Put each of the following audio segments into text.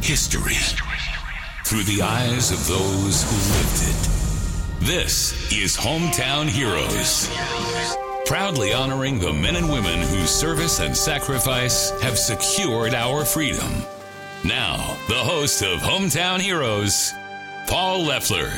History through the eyes of those who lived it. This is Hometown Heroes. Proudly honoring the men and women whose service and sacrifice have secured our freedom. Now, the host of Hometown Heroes, Paul Leffler.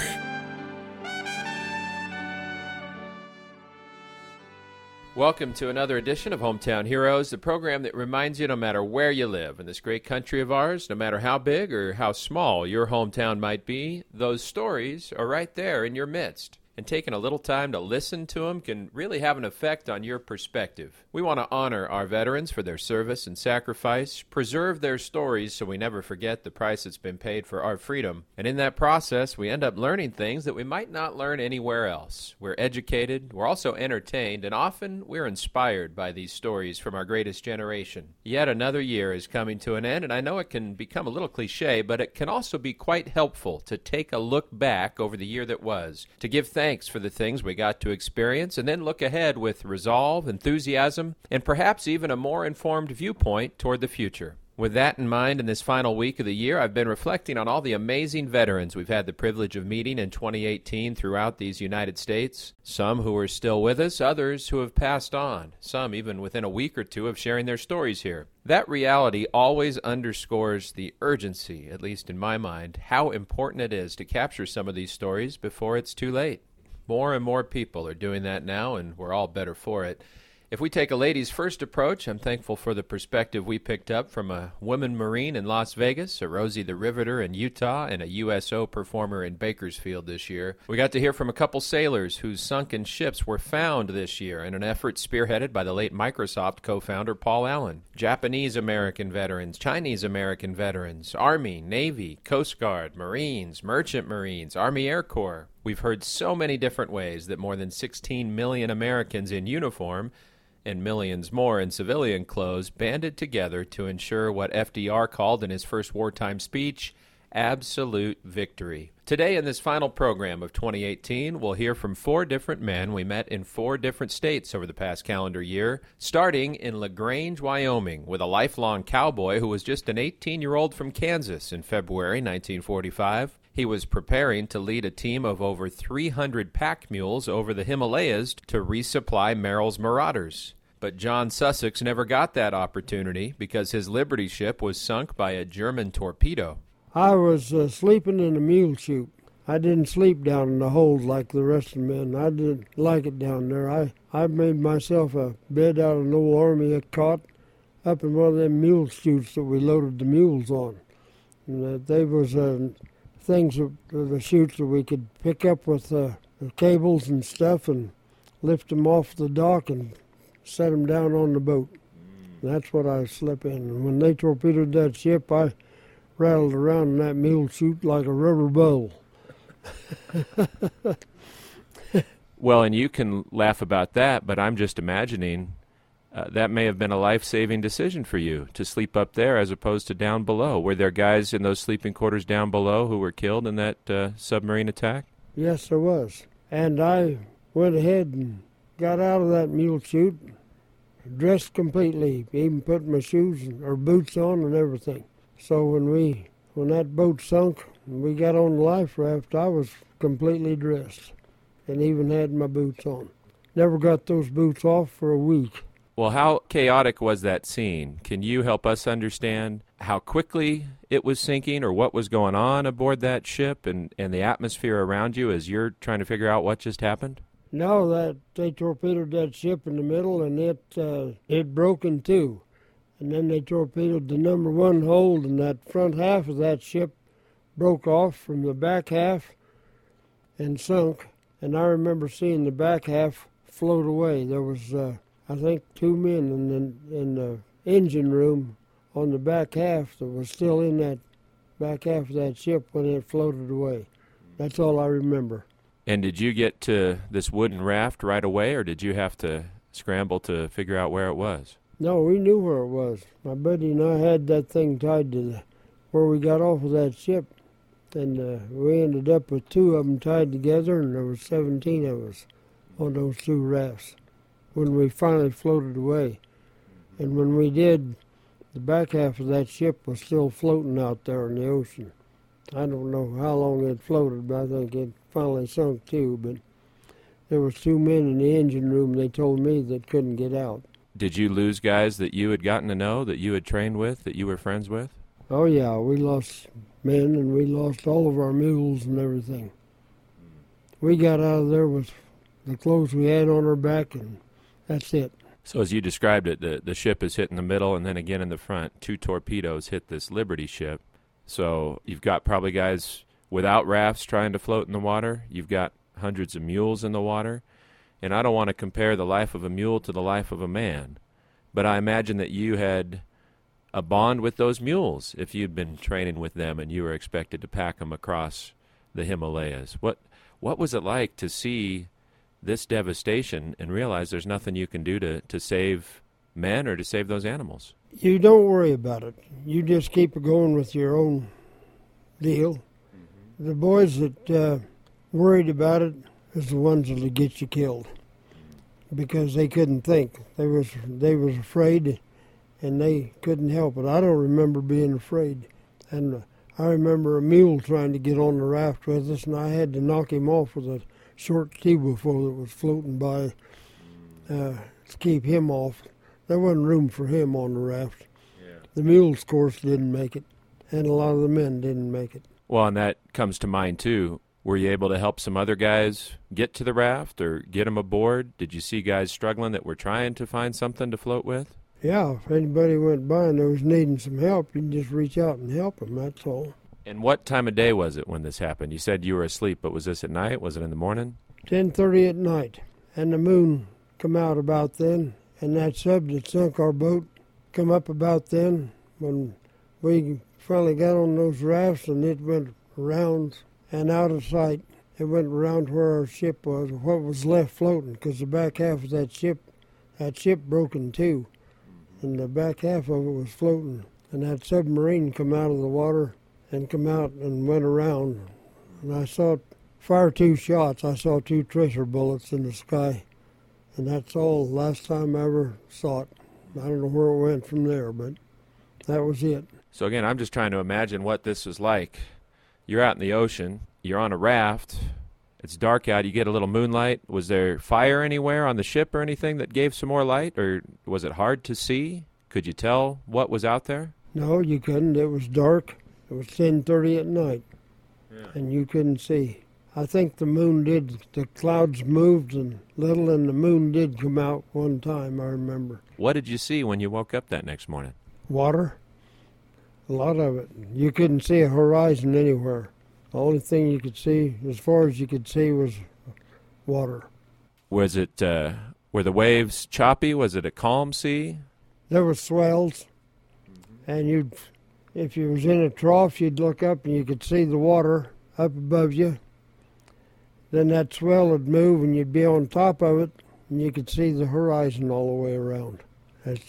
Welcome to another edition of Hometown Heroes, the program that reminds you no matter where you live in this great country of ours, no matter how big or how small your hometown might be, those stories are right there in your midst. And taking a little time to listen to them can really have an effect on your perspective. We want to honor our veterans for their service and sacrifice, preserve their stories so we never forget the price that's been paid for our freedom. And in that process, we end up learning things that we might not learn anywhere else. We're educated, we're also entertained, and often we're inspired by these stories from our greatest generation. Yet another year is coming to an end, and I know it can become a little cliche, but it can also be quite helpful to take a look back over the year that was, to give thanks for the things we got to experience, and then look ahead with resolve, enthusiasm, and perhaps even a more informed viewpoint toward the future. With that in mind, in this final week of the year, I've been reflecting on all the amazing veterans we've had the privilege of meeting in 2018 throughout these United States. Some who are still with us, others who have passed on, some even within a week or two of sharing their stories here. That reality always underscores the urgency, at least in my mind, how important it is to capture some of these stories before it's too late. More and more people are doing that now, and we're all better for it. If we take a ladies' first approach, I'm thankful for the perspective we picked up from a woman Marine in Las Vegas, a Rosie the Riveter in Utah, and a USO performer in Bakersfield this year. We got to hear from a couple sailors whose sunken ships were found this year in an effort spearheaded by the late Microsoft co-founder Paul Allen. Japanese-American veterans, Chinese-American veterans, Army, Navy, Coast Guard, Marines, Merchant Marines, Army Air Corps. We've heard so many different ways that more than 16 million Americans in uniform and millions more in civilian clothes banded together to ensure what FDR called in his first wartime speech, absolute victory. Today in this final program of 2018, we'll hear from 4 different men we met in 4 different states over the past calendar year, starting in LaGrange, Wyoming, with a lifelong cowboy who was just an 18-year-old from Kansas in February 1945. He was preparing to lead a team of over 300 pack mules over the Himalayas to resupply Merrill's Marauders. But John Sussex never got that opportunity because his Liberty ship was sunk by a German torpedo. I was sleeping in a mule chute. I didn't sleep down in the hold like the rest of the men. I didn't like it down there. I made myself a bed out of an old army cot up in one of them mule chutes that we loaded the mules on. And they was things, the chutes that we could pick up with the cables and stuff and lift them off the dock and set them down on the boat. And that's what I slept in. And when they torpedoed that ship, I rattled around in that mule chute like a rubber ball. Well, and you can laugh about that, but I'm just imagining that may have been a life-saving decision for you to sleep up there as opposed to down below. Were there guys in those sleeping quarters down below who were killed in that submarine attack? Yes, there was. And I went ahead and got out of that mule chute, dressed completely, even put my shoes or boots on and everything. So when that boat sunk and we got on the life raft, I was completely dressed and even had my boots on. Never got those boots off for a week. Well, how chaotic was that scene? Can you help us understand how quickly it was sinking or what was going on aboard that ship and the atmosphere around you as you're trying to figure out what just happened? No, that they torpedoed that ship in the middle and it broke in two. And then they torpedoed the number 1 hold, and that front half of that ship broke off from the back half and sunk. And I remember seeing the back half float away. There was, I think, 2 men in the engine room on the back half that was still in that back half of that ship when it floated away. That's all I remember. And did you get to this wooden raft right away, or did you have to scramble to figure out where it was? No, we knew where it was. My buddy and I had that thing tied to where we got off of that ship. And we ended up with 2 of them tied together, and there was 17 of us on those 2 rafts when we finally floated away. And when we did the back half of that ship was still floating out there in the ocean. I don't know how long it floated, but I think it finally sunk too. But there was 2 men in the engine room, they told me, that couldn't get out. Did you lose guys that you had gotten to know, that you had trained with, that you were friends with? Oh, yeah, we lost men, and we lost all of our mules and everything. We got out of there with the clothes we had on our back, and that's it. So as you described it, the ship is hit in the middle and then again in the front. 2 torpedoes hit this Liberty ship. So you've got probably guys without rafts trying to float in the water. You've got hundreds of mules in the water. And I don't want to compare the life of a mule to the life of a man, but I imagine that you had a bond with those mules if you'd been training with them and you were expected to pack them across the Himalayas. What was it like to see this devastation and realize there's nothing you can do to save men or to save those animals? You don't worry about it. You just keep going with your own deal. Mm-hmm. The boys that worried about it is the ones that'll get you killed because they couldn't think. They was afraid, and they couldn't help it. I don't remember being afraid. And I remember a mule trying to get on the raft with us, and I had to knock him off with a short T-before that was floating by to keep him off. There wasn't room for him on the raft. Yeah. The mules, of course, didn't make it, and a lot of the men didn't make it. Well, and that comes to mind, too. Were you able to help some other guys get to the raft or get them aboard? Did you see guys struggling that were trying to find something to float with? Yeah, if anybody went by and they was needing some help, you can just reach out and help them, that's all. And what time of day was it when this happened? You said you were asleep, but was this at night? Was it in the morning? 10:30 at night, and the moon come out about then, and that sub that sunk our boat come up about then when we finally got on those rafts, and it went around and out of sight. It went around where our ship was, what was left floating, because the back half of that ship broke in two, and the back half of it was floating. And that submarine come out of the water and come out and went around. And I saw it fire 2 shots. I saw 2 tracer bullets in the sky. And that's all last time I ever saw it. I don't know where it went from there, but that was it. So again, I'm just trying to imagine what this was like. You're out in the ocean. You're on a raft. It's dark out. You get a little moonlight. Was there fire anywhere on the ship or anything that gave some more light? Or was it hard to see? Could you tell what was out there? No, you couldn't. It was dark. It was 10:30 at night, and you couldn't see. I think the clouds moved a little, and the moon did come out one time, I remember. What did you see when you woke up that next morning? Water. A lot of it. You couldn't see a horizon anywhere. The only thing you could see, as far as you could see, was water. Was it, were the waves choppy? Was it a calm sea? There were swells, and if you was in a trough, you'd look up and you could see the water up above you. Then that swell would move and you'd be on top of it, and you could see the horizon all the way around. That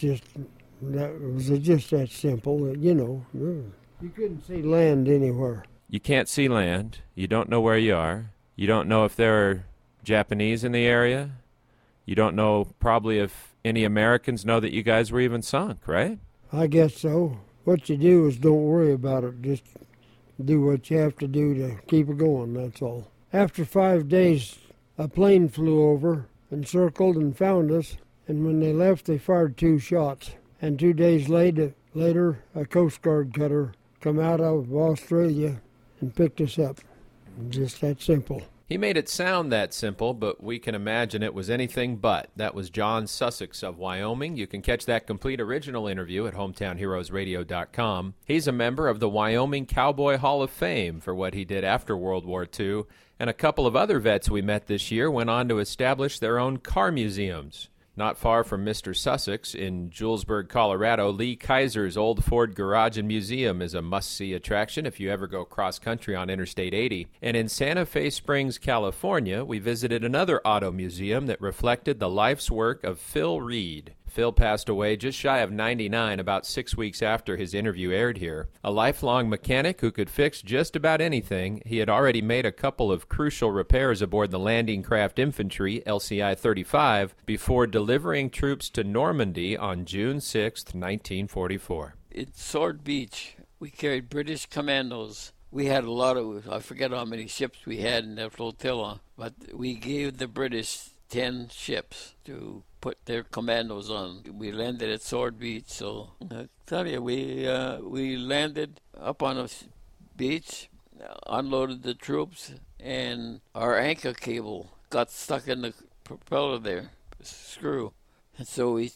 was just that simple, you know. You couldn't see land anywhere. You can't see land. You don't know where you are. You don't know if there are Japanese in the area. You don't know probably if any Americans know that you guys were even sunk, right? I guess so. What you do is don't worry about it. Just do what you have to do to keep it going, that's all. After 5 days, a plane flew over and circled and found us, and when they left, they fired 2 shots. And 2 days later, a Coast Guard cutter come out of Australia and picked us up. Just that simple. He made it sound that simple, but we can imagine it was anything but. That was John Sussex of Wyoming. You can catch that complete original interview at hometownheroesradio.com. He's a member of the Wyoming Cowboy Hall of Fame for what he did after World War II, and a couple of other vets we met this year went on to establish their own car museums. Not far from Mr. Sussex, in Julesburg, Colorado, Lee Kaiser's Old Ford Garage and Museum is a must-see attraction if you ever go cross-country on Interstate 80. And in Santa Fe Springs, California, we visited another auto museum that reflected the life's work of Phil Reed. Phil passed away just shy of 99 about 6 weeks after his interview aired here. A lifelong mechanic who could fix just about anything, he had already made a couple of crucial repairs aboard the Landing Craft Infantry, LCI-35, before delivering troops to Normandy on June 6, 1944. In Sword Beach, we carried British commandos. We had a lot of, I forget how many ships we had in that flotilla, but we gave the British 10 ships to put their commandos on. We landed at Sword Beach, so I tell you, we landed up on a beach, unloaded the troops, and our anchor cable got stuck in the propeller there, screw. And so we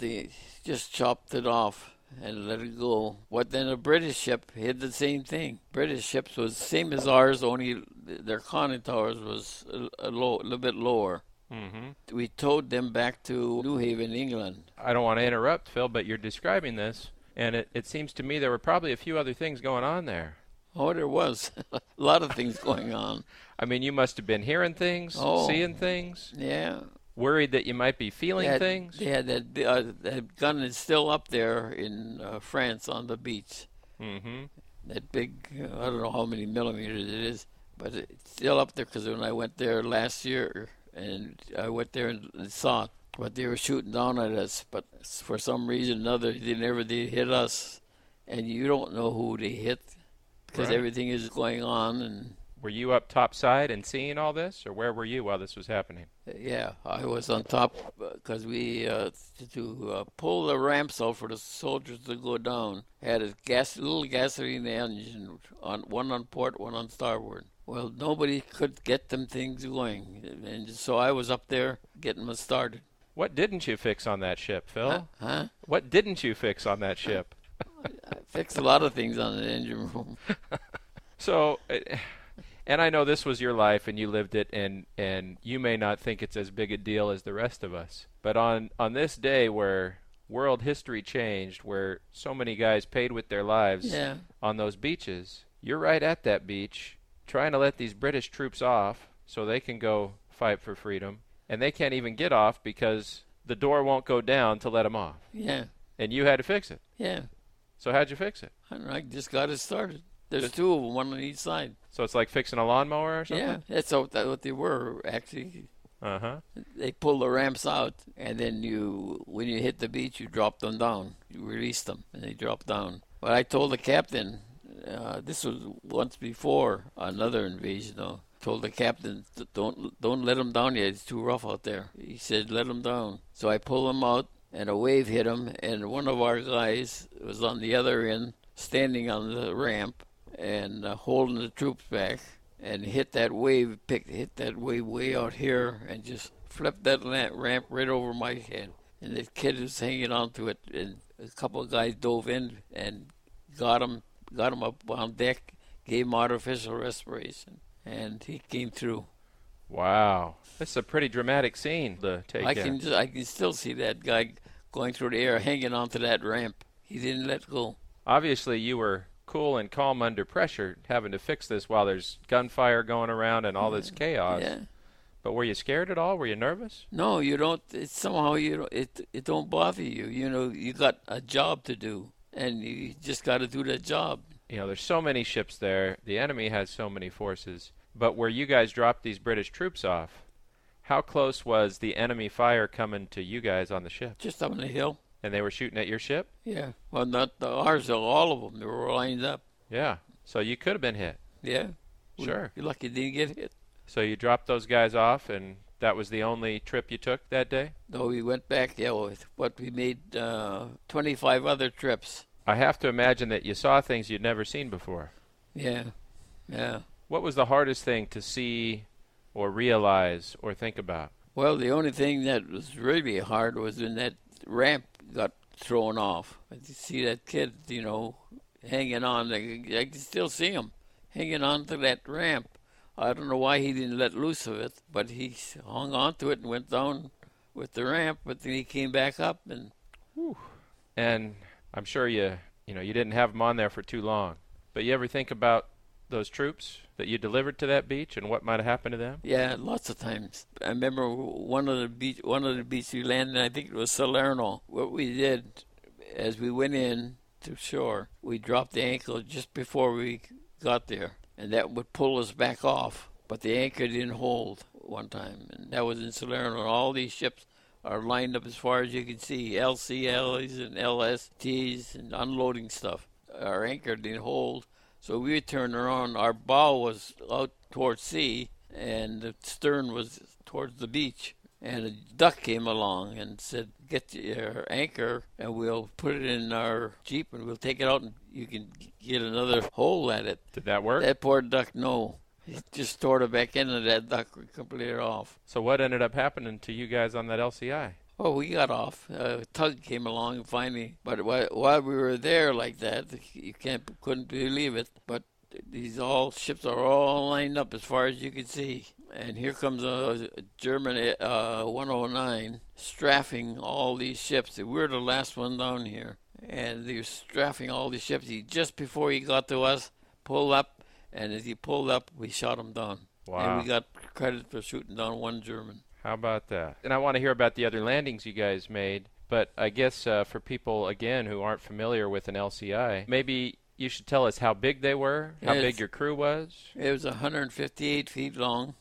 just chopped it off and let it go. But then a British ship did the same thing. British ships was the same as ours, only their conning towers was a little bit lower. Mm-hmm. We towed them back to New Haven, England. I don't want to interrupt, Phil, but you're describing this, and it seems to me there were probably a few other things going on there. Oh, there was. A lot of things going on. I mean, you must have been hearing things, seeing things. Yeah. Worried that you might be feeling things? Yeah, that gun is still up there in France on the beach. Mm-hmm. That big, I don't know how many millimeters it is, but it's still up there because when I went there last year, and I went there and saw it, but they were shooting down at us. But for some reason or another, they never did hit us, and you don't know who they hit because everything is going on. And were you up topside and seeing all this, or where were you while this was happening? Yeah, I was on top because we to pull the ramps out for the soldiers to go down. Had a little gasoline engine, one on port, one on starboard. Well, nobody could get them things going, and so I was up there getting them started. What didn't you fix on that ship, Phil? Huh? What didn't you fix on that ship? I fixed a lot of things on the engine room. So, and I know this was your life and you lived it, and you may not think it's as big a deal as the rest of us. But on this day where world history changed, where so many guys paid with their lives on those beaches, you're right at that beach trying to let these British troops off so they can go fight for freedom. And they can't even get off because the door won't go down to let them off. Yeah. And you had to fix it. Yeah. So how'd you fix it? I don't know, I just got it started. There's two of them, one on each side. So it's like fixing a lawnmower or something? Yeah, that's what they were, actually. Uh-huh. They pull the ramps out, and then when you hit the beach, you drop them down. You release them, and they drop down. But I told the captain, this was once before another invasion, though. Told the captain, don't let him down yet. It's too rough out there. He said, let him down. So I pulled him out, and a wave hit him, and one of our guys was on the other end, standing on the ramp, and holding the troops back, and hit that wave way out here, and just flipped that ramp right over my head. And the kid was hanging onto it, and a couple of guys dove in and got him up on deck, gave him artificial respiration, and he came through. Wow, that's a pretty dramatic scene to take in. I can still see that guy going through the air, hanging onto that ramp. He didn't let go. Obviously, you were cool and calm under pressure, having to fix this while there's gunfire going around and all this chaos. Yeah. But were you scared at all? Were you nervous? No, you don't. It's somehow it don't bother you. You know, you got a job to do, and you just got to do that job. You know, there's so many ships there. The enemy has so many forces. But where you guys dropped these British troops off, how close was the enemy fire coming to you guys on the ship? Just up on the hill. And they were shooting at your ship? Yeah. Well, not ours, all of them. They were lined up. Yeah. So you could have been hit. Yeah. Sure. You're lucky you didn't get hit. So you dropped those guys off, and that was the only trip you took that day? No, we went back, we made 25 other trips. I have to imagine that you saw things you'd never seen before. Yeah. What was the hardest thing to see or realize or think about? Well, the only thing that was really hard was when that ramp got thrown off. I see that kid, hanging on. I can still see him hanging on to that ramp. I don't know why he didn't let loose of it, but he hung on to it and went down with the ramp, but then he came back up. And I'm sure you didn't have him on there for too long. But you ever think about those troops that you delivered to that beach and what might have happened to them? Yeah, lots of times. I remember one of the beaches we landed, I think it was Salerno. What we did as we went in to shore, we dropped the anchor just before we got there, and that would pull us back off. But the anchor didn't hold one time, and that was in Salerno. All these ships are lined up as far as you can see, LCLs and LSTs and unloading stuff. Our anchor didn't hold, so we turned around. Our bow was out towards sea, and the stern was towards the beach. And a duck came along and said, "Get your anchor, and we'll put it in our Jeep, and we'll take it out, and you can get another hole at it." Did that work? That poor duck, no. He just stored it back in, and that duck completed off. So what ended up happening to you guys on that LCI? Oh, we got off. A tug came along finally, but while we were there like that, you couldn't believe it. But these ships are all lined up as far as you can see, and here comes a German 109 strafing all these ships. We're the last one down here, and they were strafing all these ships. Just before he got to us, pulled up, and as he pulled up, we shot him down. Wow! And we got credit for shooting down one German. How about that? And I want to hear about the other landings you guys made, but I guess for people, again, who aren't familiar with an LCI, maybe you should tell us how big they were, how big your crew was. It was 158 feet long,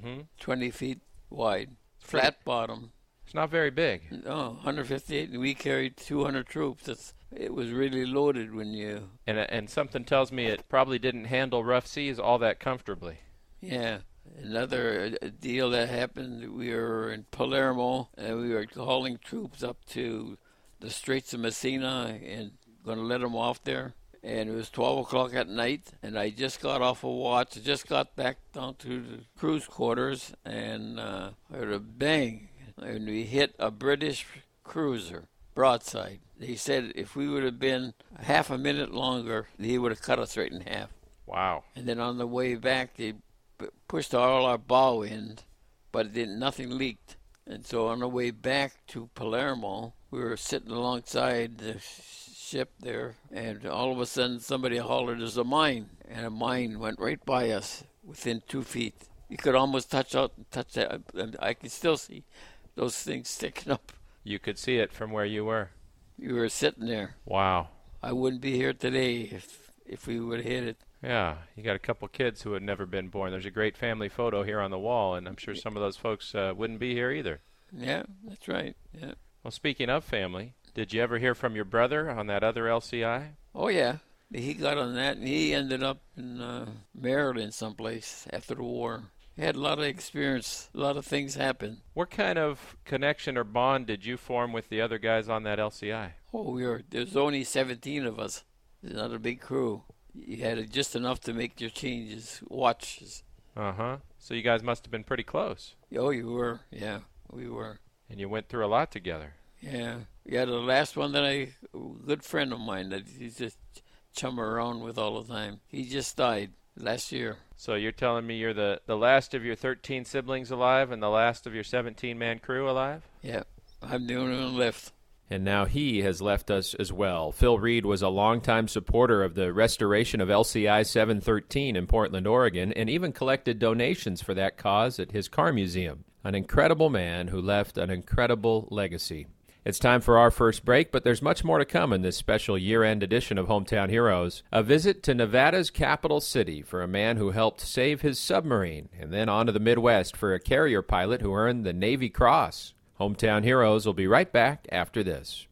20 feet wide, flat bottom. It's not very big. No, 158, and we carried 200 troops. It was really loaded when you... And something tells me it probably didn't handle rough seas all that comfortably. Yeah. Another deal that happened, we were in Palermo, and we were hauling troops up to the Straits of Messina and going to let them off there. And it was 12 o'clock at night, and I just got off a watch. I just got back down to the cruise quarters, and I heard a bang, and we hit a British cruiser, broadside. They said if we would have been half a minute longer, he would have cut us right in half. Wow. And then on the way back, they pushed all our bow in, but nothing leaked. And so on the way back to Palermo, we were sitting alongside the ship there, and all of a sudden somebody hollered, "There's a mine," and a mine went right by us within 2 feet. You could almost touch that. I could still see those things sticking up. You could see it from where you were. You were sitting there. Wow. I wouldn't be here today if we would have hit it. Yeah, you got a couple kids who had never been born. There's a great family photo here on the wall, and I'm sure some of those folks wouldn't be here either. Yeah, that's right. Yeah. Well, speaking of family, did you ever hear from your brother on that other LCI? Oh, yeah. He got on that, and he ended up in Maryland someplace after the war. He had a lot of experience. A lot of things happened. What kind of connection or bond did you form with the other guys on that LCI? Oh, there's only 17 of us. It's not a big crew. You had just enough to make your changes, watches. Uh-huh. So you guys must have been pretty close. Oh, you were. Yeah, we were. And you went through a lot together. Yeah. Yeah, the last one that a good friend of mine that he's just chum around with all the time. He just died last year. So you're telling me you're the last of your 13 siblings alive and the last of your 17-man crew alive? Yeah. I'm the only one left. And now he has left us as well. Phil Reed was a longtime supporter of the restoration of LCI 713 in Portland, Oregon, and even collected donations for that cause at his car museum. An incredible man who left an incredible legacy. It's time for our first break, but there's much more to come in this special year-end edition of Hometown Heroes. A visit to Nevada's capital city for a man who helped save his submarine, and then on to the Midwest for a carrier pilot who earned the Navy Cross. Hometown Heroes will be right back after this.